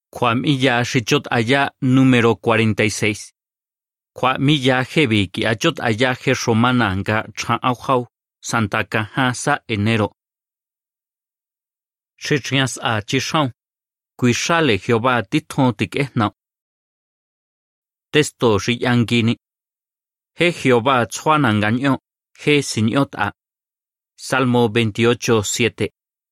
Kwamilla Shichot Aya número 46. Kwamilla Hebi ki Achot Aya He Romana nga Chan Auhau Santa Caja sa enero. Shichians a Chishon. Quishale Jehová Titon Tik Ehna. Testo Shiyangini. He Jehová Tsuananganyo. He Sinyot a. Salmo 28:7.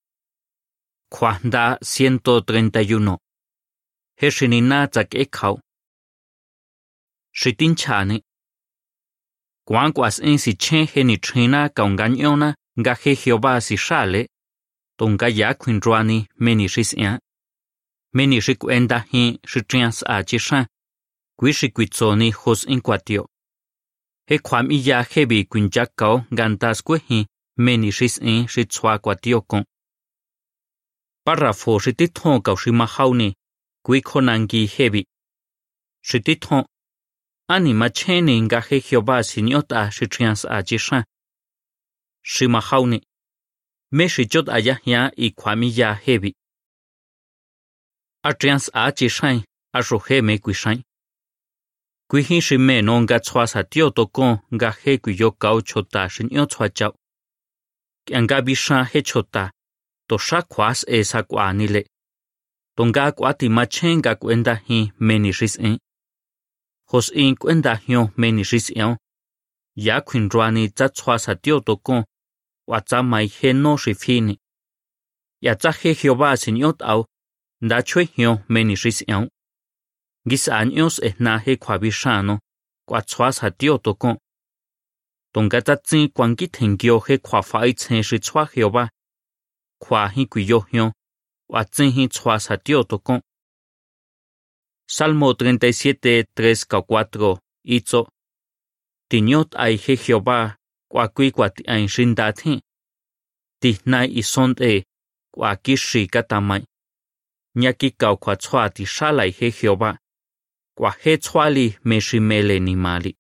Kwanda 131. He Shinina Tzak Ekhau. Shitinchani. Kwanquas en si chen he ni trina kaunganyona nga he Jehová si shale. Tonga ya kwinruani meni shisian. Meni shikuenda hi shitrians a chishan. Quishiquitsoni hos inquatio. He kwam iya hebi kwinjakao gantas kwehi meni shisian shitswa quatiokon. Parrafo shititon kaushimahauni. Quikonangi hebi. Shititon. Anima cheni nga he Jehová sinyota shitrians a chishan. Shimahauni. Meshichot ayahya y kwamilla hebi. Atrians a chishan, ashohe me quishan. Quihin shime no nga tswasa tiotokon nga he quiyokao chota shinyotwa chao. Kianga bishan he chota, to shakwas esa kwanile. Tonga kwati machenga kwenda hi meni shisen. Hos in kwenda hyo meni shisen. Ya kwinruani tsatswasa tiotokon. Watsa mai he no shifini. Ya tsa he Jehová sinyot au. Da chwe hyo meni shisen. Gis años na he kwabishano. Kwatswasa tiotokon. Tonga tatsi kwankitengyo he kwafaitsen shitswa Jehová. Kwa hi kuyo hyo. Watsin hi tswasa tiotokon. Salmo 37:3-4. Itzo. Tinyot ai he Jehová. Kwakui kwati ain shindathi. Tihnai isonte. Kwakishi katamai. Nyaki kau kwatswati shalai he Jehová. Kwahe tswali meshimele ni mali.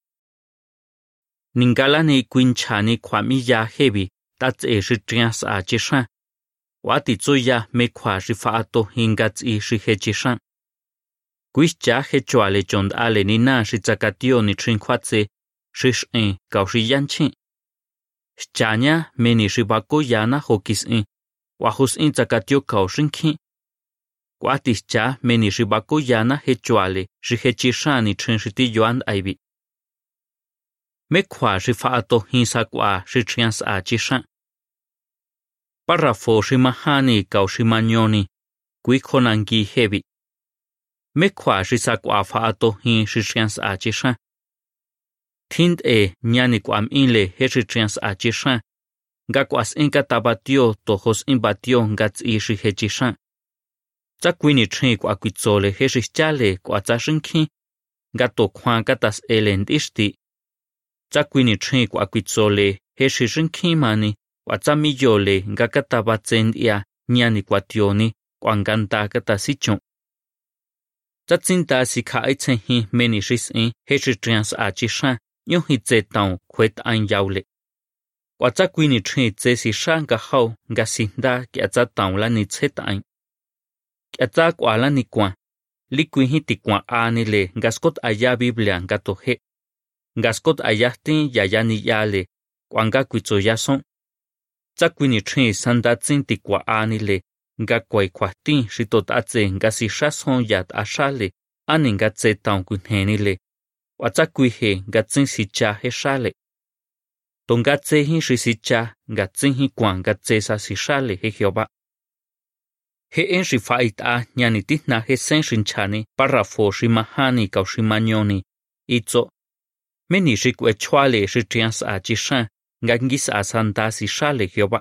Ningalani kwinchani kwamilla hebi. Tatse shitrias a chishan. Wati tsuya me kwa shifaato hingatsi shihechishan. Quischa hechuale chond ale ni na shitsakatio ni trinkwatse. Shishin kaushiyanchin. Shchanya meni shibako yana hokisin. Wahusin tsakatio kaushinkin. Kwatischa meni shibako yana hechuale. Shihechishani trinshiti yoand aibi. Me kwa shifaato hinsakwa shitrians a chishan. Parrafo shimahani kaushimanyoni. Quikonangi hebi. Me kwa shisakwa faato hin shitrians a chishan. Tind nyani kwam inle he shitrians a chishan. Gakwas inka tabatio tojos imbatio ngats ishi hechishan. Tsakwini trin kwa kwitsole he shichale kwa tsashinki. Gato kwan katas elendishti. Tsakwini trin kwa kwitsole he shishinki mani. Watsamiyole nga katabatsendia nyani kwationi kwanganta katasichon. Tatsinta sikhaitsenhi meni shisin he shitrians a chishan yohitse taon kwet an yaule. Watsakwini trin tse si shanka hau nga sinda kiatsa taon la ni tsetain. Kiatsa kwa la ni kwan. Likwihiti kwan anile nga skot aya Biblia nga tohe. Nga skot ayahtin yayani yale kwanga kwitso yason. Tsakwini trin sandatsin tikwa anile. Nga kwai kwahtin shitotatse nga si shason yat ashale. Ani nga tse taon kwinhenile. Watsakwihe nga tsin sicha he shale. Tonga tse hin shisicha nga tsin hi kwan nga tse sa si shale he Jehová. He en shifaita nyani tihna he sen shinchani parrafo shimahani kaushimanyoni. Itzo. Meni shikwe chwale shitrians a chishan. Nga ngis a santa si shale Jehová.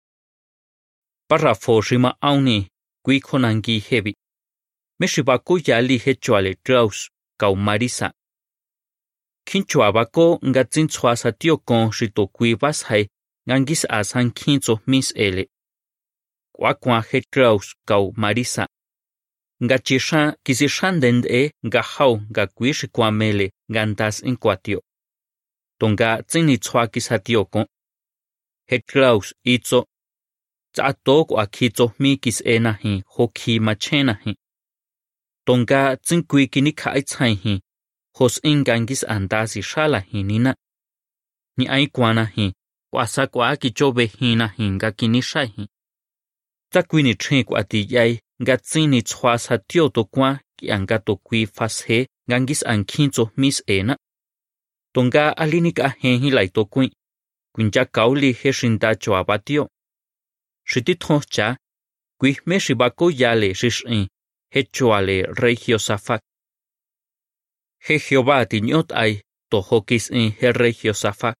Parrafo shima auni. Quikonangi hebi. Meshibaku yali hechuale draus. Kau marisa. Kinchuabako nga tsintswasa tiokon shitokuibas hai. Ngangis a san kinzo mis ele. Kwakwa hetraus kau marisa. Nga chishan kisishandende nga hau nga kuishikwamele gantas inquatio. Tonga tsinitswakis hatiokon. Hetraus itzo. Tsatok o akito mikis enahi hoki machenahi. Tonga tsin kui kini khai chai hi. Hos ingangis andasi shala hi nina. Ni ai kwana hi. Kwasa kwa ki chobe hi na hinga kini shai hi. Ta kui ni chen kwa ti yai. Nga tsini chwa sa tio to kwa ki anga to kui fas he. Gangis an kinzo mis ena. Tonga alinik a hen hi lai to kui. Kunja kauli he shinda choa batio. Shiti thoncha. Kui me shibako yale shishin. He choale rey Josafat. He Jehová tiñot ay. Tohokis in he rey Josafat.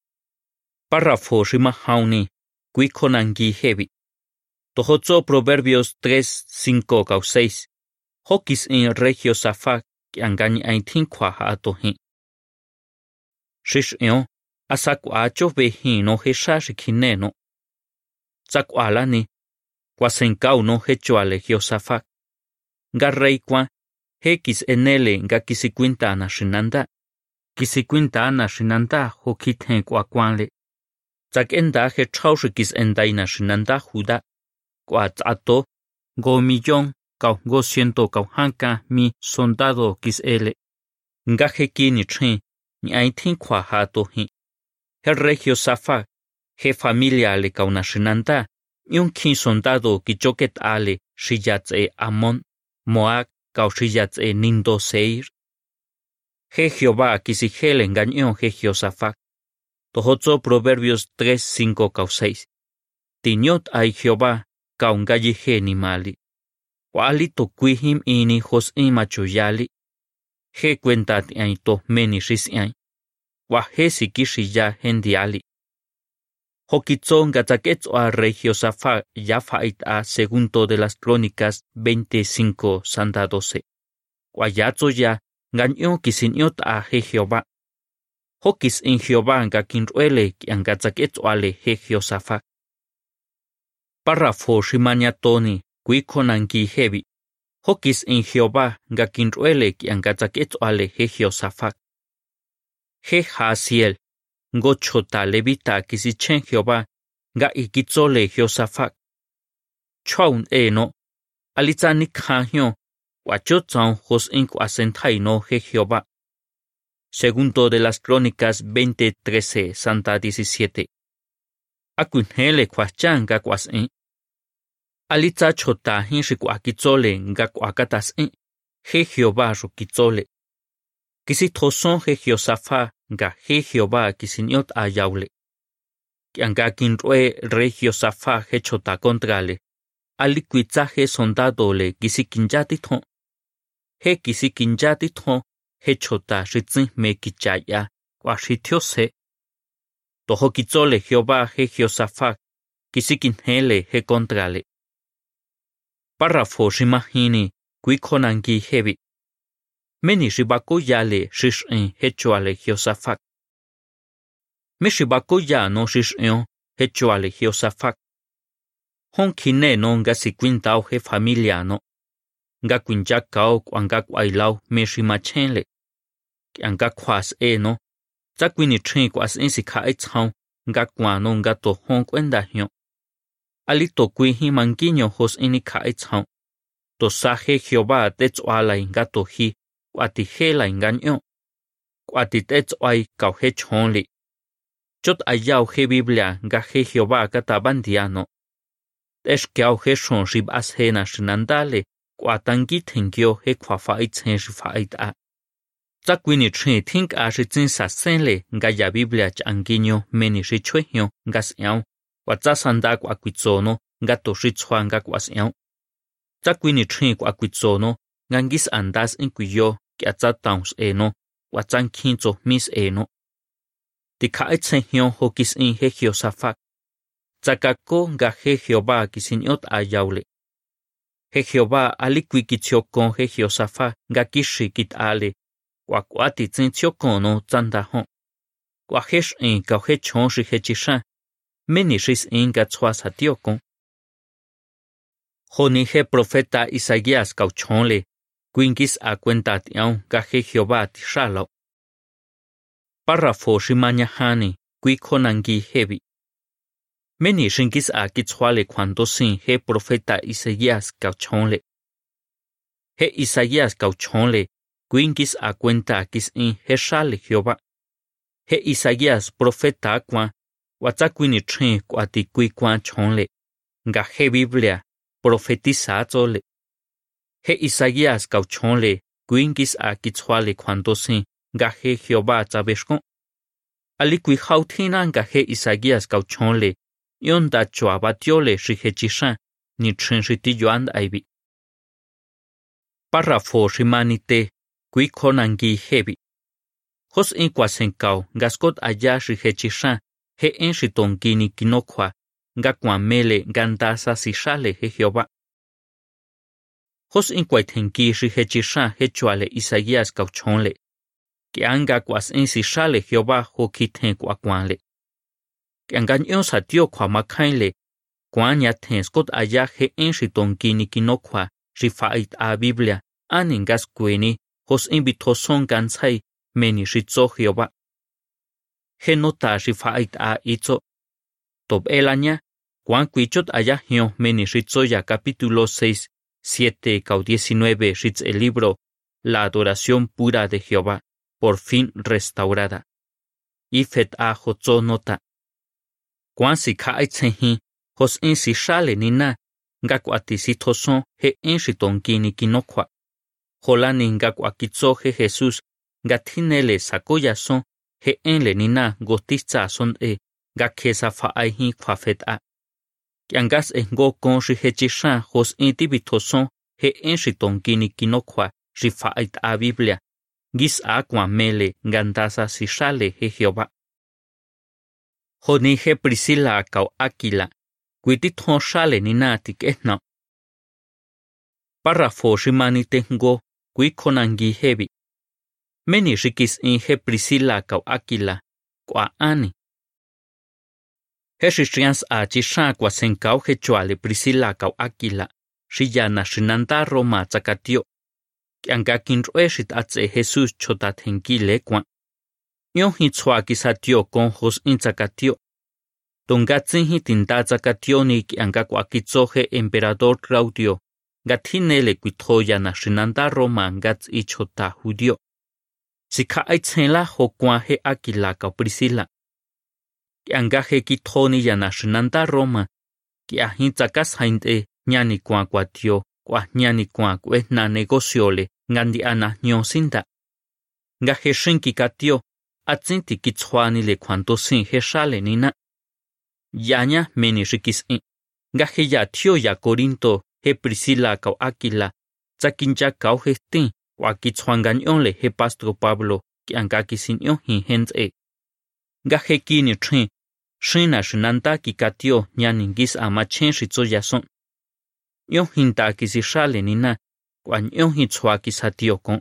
Párrafo shimahauni. Kui konangi hebi. Tohozo Proverbios 3, 5, 6. Hokis in rey Josafat. Ki angani ay tinkwa ha atohin. Shishin. Asakwa chobe hi no he shashikine no. Sakwala ni. Kwasenkau no he choale Josafat. Nga rey kwa. Hekis enele nga kisikwinta na shinanda. Kisikwinta na shinanda hokithen kwa kwanle. Tsak enda he chaushikis endai na shinanda huda. Kwa tsato. Go millón. Kau go ciento kau hanka mi soldado kis ele. Nga heki ni chen. Ni aitin kwa hato hi. He rey Josafat. He familia le kau na shinanda. Yun kin soldado ki choket ale. Shiyats e Amon. Moab. Kau shiyats e Nindo Seir. He Jehová kisihele engañó he Josafat. Tohozo Proverbios 3, 5, 6. Tiñot ay Jehová. Kau ngayihe ni mali. Wali to kuihim ini hos imachoyali. He cuenta ay to meni shisiay. Wa he sikishiya hendiali. Hokitzon gataketzo a rey Josafat ya fait a segundo de las crónicas 25 santa 12. Wayatzo ya ganyo kisiniot a he Jehová. Hokis in Jehová gakinruele kian gataketzo ale he Josafat. Párrafo shimaniatoni kuikonanki hebi. Hokis in Jehová gakinruele kian gataketzo ale he Josafat. He Hasiel. Ngochota levita kisichen Jehová, ga ikitzole Josafat. Chaun no, alitzani kanyo, wachotzan hos inquasentai no he Jehová. Segundo de las crónicas 20:13, Santa 17. Akunhele kwachan ga kwasin. Alitza chota hinshikwakizole ga kwakatasin, he Jehová rukitzole. Kisitoson he Josafat. Nga he Jehová kisiniot ayaule. Kianga kinrue rey Josafat he chota contrale. Aliquitza he sondadole kisikinjatithon. He kisikinjatithon he chota shitzin me kichaya. Washitiose. Toho kitzole Jehová he Josafat. Kisikinhele he contrale. Párrafo shimahini. Kuikonangi hebi. Meni shibako yale shishin hechoale Josafat. Me shibako ya no shishin hechoale Josafat. Hon kine no nga sikwintao he familia no. Nga kwinjakao kwanga kwailau me shimachenle. Kianga kwas no. Zakwini chen kwas insika etzhao nga kwano nga to hon kwenda hyo. Alito kwi himanginyo hos inika etzhao. To sahe Jehová tetsuala nga to hi. Kwati hela engaño. Kwati tetsuay kau he chonli. Chot ayau he Biblia nga he Jehová katabandiano. Eshkiao he shon shib as he na shinandale. Kwatangi tengyo he kwafait hen shifait a. Zakwini chen think a shitzin sasenle nga ya Biblia changinyo meni shichwehyo nga siao. Watsasanda kwakwitzono nga to shitzwa nga kwasiao. Zakwini chen kwakwitzono ngangis andas inkuyo kiatza towns no, watzan kinzo mis no. Tikaitsen hyo hokis in he Josafat. Tzakako nga he Jehová kisiniot ayaule. He Jehová aliquikitzokon he Josafat nga kishikit ale. Kwakwati tzintzokon no tzandahon. Kwahesh in kauhe chonshi he chishan. Menishis in gatzwas hatiokon. Joni he profeta Isaías kauchonle. Quingis a cuenta tiao gaje Jehová tishalo. Párrafo shimanyahani, kuikonangi hebi. Meni shingis a kitzwale cuando sin he profeta Isaías kauchonle. He Isaías cau chonle, quin kis a cuenta kis in he shale Jehová. He Isaías profeta kwa, watsa quini trin kwa ti kui kwa chonle, nga he Biblia profetiza zole. He Isaías cau chonle, quin kis a kitzhuale cuando sin, nga he Jehová tzabeshkon. Ali kui hautina nga he Isaías cau chonle, yon da chua batiole shi he chishan, ni trin shiti yoand aibi. Párrafo shimanite, kui konangi hebi. Hos in kwasenkau, gaskot aya shi he chishan, he en shitonki ni kinokwa, nga kwamele gandasa si shale he Jehová. Hos in kwaitenki shi he chishan he chuale Isaías cau chonle. Que anga kwas en si shale Jehová ho kiten kwa kwanle. Que anga nyon sa tio kwa makainle, kwa nya ten skot aya he en shitonki ni kinokwa, shi fait a Biblia, aningas kweni, hos in bitoson gansai, meni shitzo Jehová. He nota shi fait a itzo. Tob elanya, kwan kwichot aya hion meni shitzo ya capítulo 6, 7 cau 19 shitz el libro, La adoración pura de Jehová, por fin restaurada. Y fet a hotzo nota. Kwan si kaitsehi, hos in si shale nina, nga kwati si toson he en shitonki ni kinokwa. Holani nga kwakitzo he Jesús, nga tinele sakoya son, he en le nina gotitza son nga kesa faaihi kwa fet a. Kiangas engo kon shi he chishan hos in tibitoson, he en shitonki ni kinokwa, shi fait a Biblia. Gis a kwamele gandasa si shale he Jehová. Honi he Priscila cau Aquila, quiti ton shale ni natik etna. Párrafo shimani tengo, qui konangi hebi. Meni shikis in he Priscila cau Aquila, qua ani. He shishians a chishan qua senkau he chuale Priscila cau Aquila, shiyana shinanda Roma tzakatio. Kianga kinroeshit atse Jesús chotatenkile kwan. Yon hitzwa kisatio con hos intzakatio. Tongatzin hitinda tzakatio ni kianga kwakitzoje emperador Claudio. Gatinele kuitoya na shinanda Roma gats ichota judio. Sika aitzenla ho kwan he Aquila ka Priscila. Kianga he kitoni ya na shinanda Roma. Kia hintzakas hainte nyani kwan kwatio. Kwa nyani kwa na negociole ngandi ana nyosinda. Nga heshinki katio, atzinti kitzhuani le cuanto sin heshale nina. Yanya meni shikis in. Nga heya tio ya Corinto, he Priscila cau Aquila, tzakinja cau hestin, kwa kitzhuanganyon le he Pastor Pablo, ki anga kisinyon hin hens e. Nga hekini trin, shina shinanta ki katio nyaningis amachen shitzo yason. Yon hinta kisi shale nina, kwan yon hitzwa kisatio kon.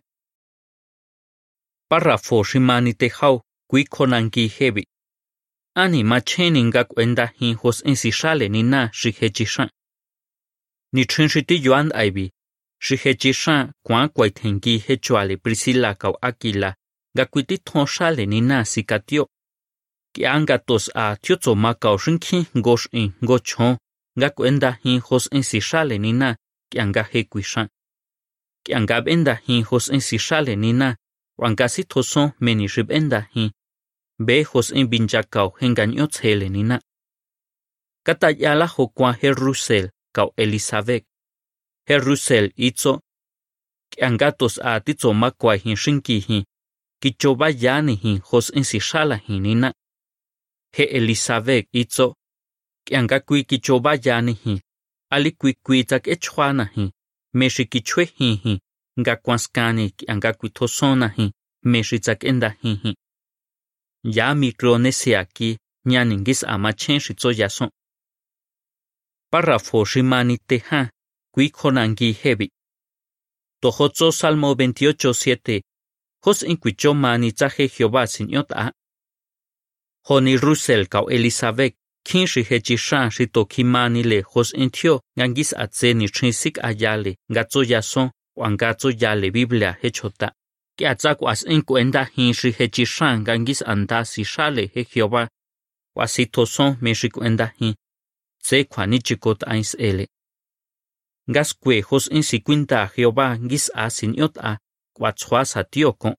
Párrafo shimani tejau, kui konangi hebi. Ani macheni nga kwenda hin hos ensi shale nina shihechishan. Ni chinshiti yoand aibi, shihechishan kwan kwaitengi hechuale Priscila cau Aquila, nga kwiti ton shale nina sikatio. Ki anga tos a tiotso makao shinki gosh in gochon. Nga kwenda hin hos ensi shale nina, kianga he kwishan. Kianga benda hin hos ensi shale nina, wanga si toson meni shibenda hin. Be hos en binjakao henganyo tsele nina. Katayala ho kwa he Rusel, kau Elizabeth. He Rusel itzo. Kianga tos a titzo makwa hin shinki hin. Kichoba yani hin hos ensi shala hin nina. He Elizabeth itzo. Kianga kui kichoba yani hi, ali kui tak echwana hi, meshi kichwe hi, nga kwanskani kianga kui tosona hi, meshi tak enda hi. Ya Micronesia ki, nyaningis amachen shitzo yason. Párrafo shimani teha, kui konangi hebi. Tohotzo Salmo 28:7, hos inquicho mani tzaje Jehová sinyot a. Honi Rusel cau Elizabeth, kinshi hechishan shito kimani le hos intio ngangis atzeni chinsik ayale gatzo yason wangatzo yale Biblia hechota que atzaku as encuenda hinshi hechishan ngangis anda si shale he Jehová wasito son meshikuenda hin se kwani chikot ains ele ngasque hos in si quinta Jehová ngis a sin yot a quachua sa tioko.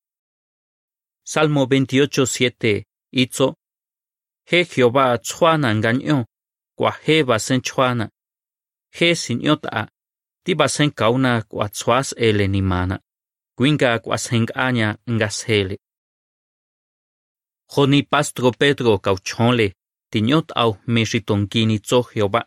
Salmo 28:7 itzo. He Jehová chuana engaño, qua he basen chuana. He sin yot a, ti basen kauna quachuas ele nimana. Quinga quasheng aña ngashele. Joni pastro Pedro cauchonle, tiñot au meshitonkini tzo Jehová.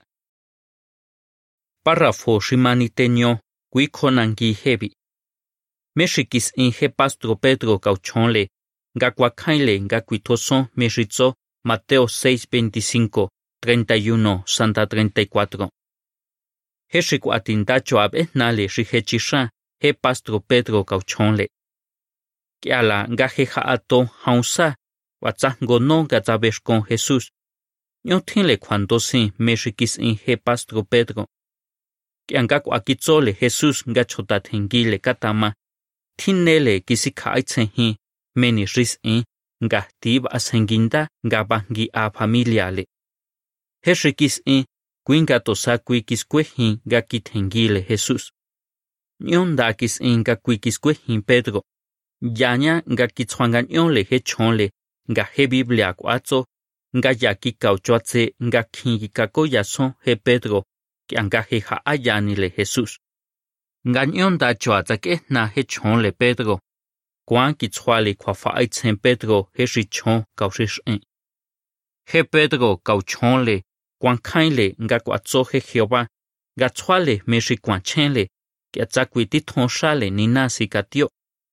Párrafo shimaniteño, quiconangi hebi. Meshikis inge pastro Pedro cauchonle, gaquacaile gaquitoson meshitzo, Mateo 6:25, 31, Santa 34. Heshikuatindacho abetnale shihechisha, he pastro Pedro cauchonle. Kiala gajeja ato haunsa, watzango no gazabes con Jesús. Ñotinle cuando sin meshikis inge pastro Pedro. Kiangako akitzole Jesús gachotatengile katama. Tinele kisikaitzenghi, meni ris in, gahtib asenginda gabangi a familiale. Heshikis in, quingatosakui kisquehin gakitengile Jesús. Nyondakis in gaquikisquehin Pedro. Yaña gakitzwangañole hechonle, gaje Biblia cuatzo, gayaki cauchoatze, gakingikakoyason he Pedro, que angaje haayanile Jesús. Gañon da choatzake na hechonle Pedro. Quan kitzwali kwafaitzen Pedro hechichon kaushishin. He Pedro cauchonle, quan kainle gakwatzoje Jehová, gatzwale meshikwanchenle, que atzakuititonshale ninasi katio.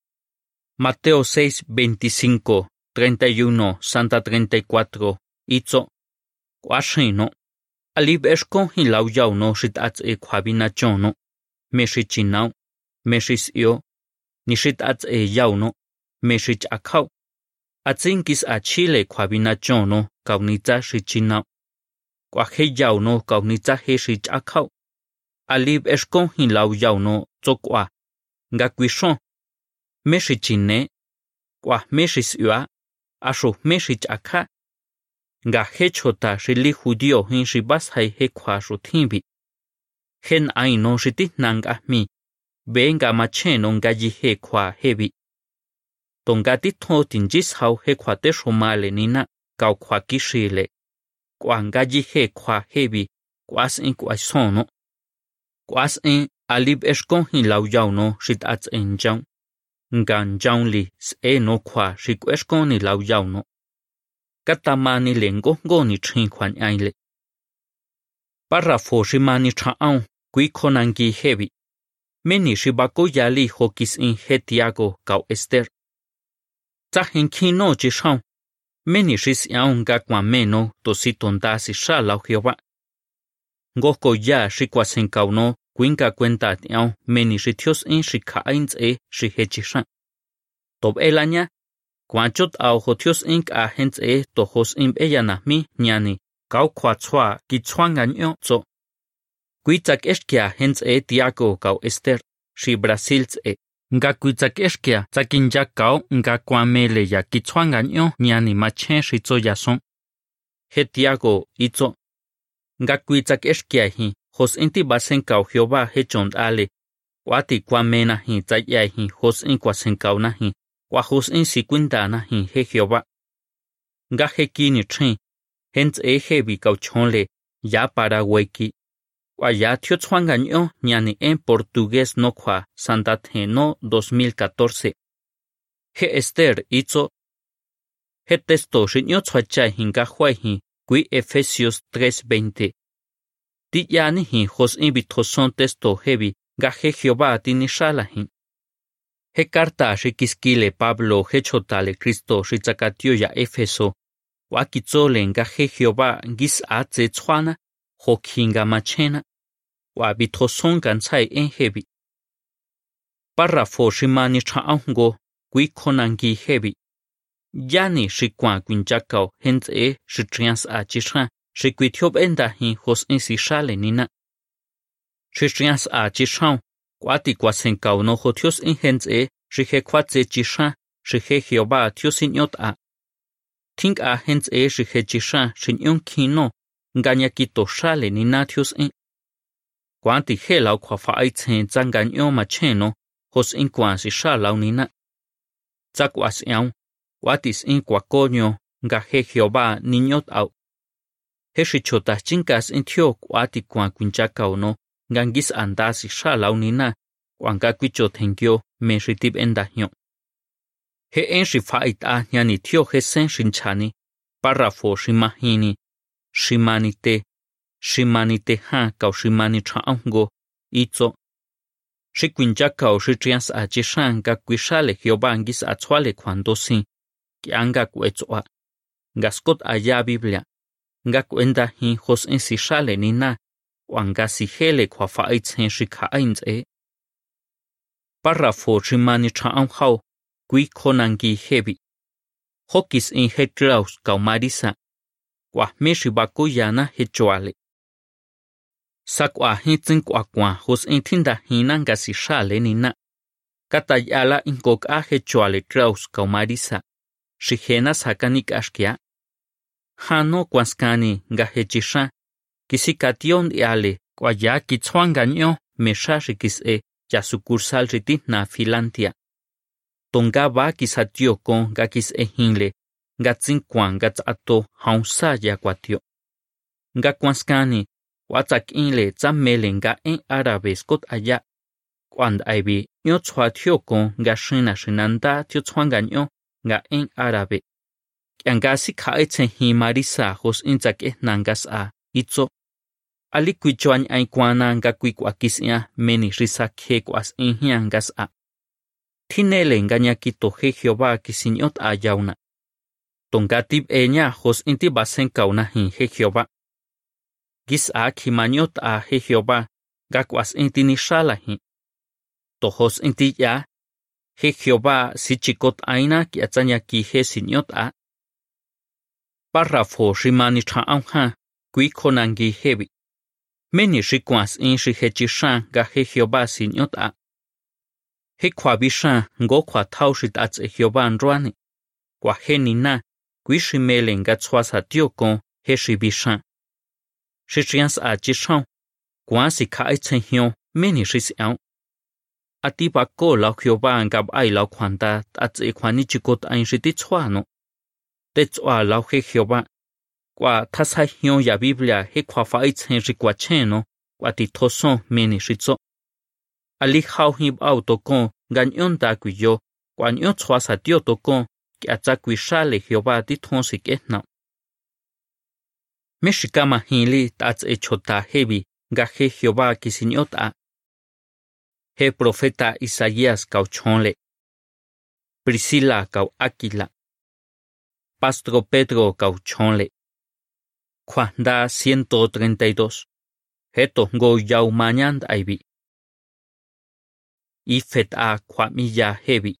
Mateo 6:25, 31, Santa 34, itzo. Quashino. Alib eshkon hilau yau no shit atz e kwabinachono. Meshichinau, meshisio. Nishit atz e yau no. Meshich akau. Atzinkis a Chile kwabinachono, kaunitza shichinau. Kwahe yau no kaunitza heshich akau. Alib eshkon hilau yau no tsokwa. Gakwishon. Meshichine, kwa meshisua, asho meshich aka. Nga hechota shili judio hin shibashai hekwa shotimbi. Hen aino shiti nanga mi. Benga macheno nga yihe kwa hebi. Tongati totin jishau hekwa te shomale nina, kau kwa kishile. Kwa nga yihe kwa hebi, kwas in kwa sono. Kwas in alib eshkon hin lau yau no shit ats en jaun. Ngan jaunli se no kwa shikweshkoni lau yauno. Katamani lengo goni chinkwan aile. Párrafo shimani chaon, quiconangi hebi. Meni shibako yali hokis in hetiago kau Esther. Zahin kino jishon. Meni shis yaon gakwa meno tositondasi shalau Jehová. Ngoko ya shikwasen kauno. Quinca cuenta tiao meni shitios in shikainz e shihechishan. Tob elaña, quanchot au hotios ink a hens e tohos im eyana mi nyani, kau quatsua kitzwanganyo zo. Quitzak eshkia hens e tiago kau Esther, shi Brasils e. Nga quitzak eshkia zakinja kau nga kwamele ya kitzwanganyo nyani machen shitzo yason. He tiago itzo. Nga quitzak eshkia hi. Hos inti basen kau Jehová hechond ale. Wati kwa mena hi zayai hi hos in kwa senkau na hi. Kwa hos in sikwinda na hi he Jehová. Nga hekini chen. Hens e hebi kau chonle. Ya Paraguayki. Kwa ya tiotzwanganyo nyani en portugués no kwa Santa Teno 2014. He Esther itzo. He testo shinyo tzwachai hinga huay hi. Kui Efesios 3:20. Ti yani hi hos invitoson testo hebi, gaje Jehová tinishalahin. He carta shikiskile Pablo hechotale Cristo shitzakatio ya Efeso, wakitzole gaje Jehová gis atze tzwana, hokinga machena, wabitoson gansai en hebi. Párrafo shimani chaongo, quiconangi hebi. Yani shikwa quinchakao hens e shitrians a chishan. Shikwitiob endahi hos insishale nina. Shistrians a chishan, quati quasenkau no hotios inhens e, shihequatze chishan, shihe Jehová tios inyot a. Tink a hens e shihe chishan, shinyon kino, ganyakito shale nina tios in. Quán thì khê lão khóa phải chênh chang gan yếu mà chênh nó, hốt in quán sĩ xa lão nina. Chắc quả xéo, quả tí in quả cô nhô, ngà khê khiếu bà nín nhốt ảo. Hết sĩ chô ta chính cả in thiêu quả tí quán quyên chá cầu nó, ngang gis ảnh đá sĩ xa lão nina, quán gà quy chô thành kiô, mê sĩ tiếp en đá nhô. Hết en sĩ phải ta nhà ní thiêu hết sen sinh chani, parafo sĩ mà hini, Shimanite ha cầu Shimani traong go, itzo. Shi quyên chá cầu shi trian sa chế sang gà quy sa lệ hiếu bà nghi sa chua lệ khoản đô xin, kì án gà quệ chua. Gà skot aya Biblia, gà quyên đà hi hos en si sa lệ nina, quảng gà si hê lệ khóa phá ấy chên shi khá anh dễ. Parafo Shimani traong hao, quy khonang ghi hebi. Hokis in het glaus cầu marisa. Quả mê shi bà cô yana het chua lệ. Sa quả hin chân quả quả hos in thiên đà hin năng gà si sa lệ nina. Kata yala in kok a he chuale traus kao marisa. Si hena sakanik ashkia. Hano kwanskani ga he chisha. Kisi kation yale kwa ya ki chuan ganyo me sha shikis e ya sukursal riti na Filantia. Tonga ba kisatio kon ga kis e hinle. Ga tsin kwan ga tsato haunsa ya kwatio. Ga kwanskani watak inle tsamelen ga en arabe skot aya. Quando ai bi yo chua thio con ga shina shinanda thio chuan ga nyo ga en arabe. Kyang ga si kha echen hi marisa hos in chak e nangas a itzo. Ali kui chuan ai kwana ga kui kwa kisya meni risa khe kwas in hiangas a. Thinele nga nya ki to he Jehová kisinyot a yauna. Tonga tib e nya hos in ti basen kauna hi he Jehová. Gis a kimanyot a he Jehová ga kwas in ti ni shala hi. Tojos en ti ya, he Jehová si chikot aina ki atanya ki he sinyot a. Parafo shimani traong ha, kui konangi hebi. Meni shikwas in shi he chishan ga he Jehová sinyot a. He kwa bishan ngo kwa tau shit ats e Jehová nruani. Kwa he nina, kui shimelen ga tswasa tiokon he shi bishan. Shi chians a chishan, kwa si ka echen hion, meni shisiao. Ati ba ko lao Jehová ngab ai lao kwanda at e kwani chikot ain shiti chwano. Te chwa lao he Jehová. Kwa tasa hion ya Biblia he kwa fa itzen rikwa cheno, kwa ti toson meni shitso. Ali hao hib au tokon ganyon da kuyo, kwa nyon chwa sa dio tokon, ki atza kuishale Jehová di tonsik etna. Meshikama hinli tats e chota hebi, ga he Jehová kisinyot a. He profeta Isaías cau chonle. Priscila cau Aquila. Pastro Pedro cau chonle. Juanda 132. Heto go yau mañand aibi. Ifet a kwamilla hebi.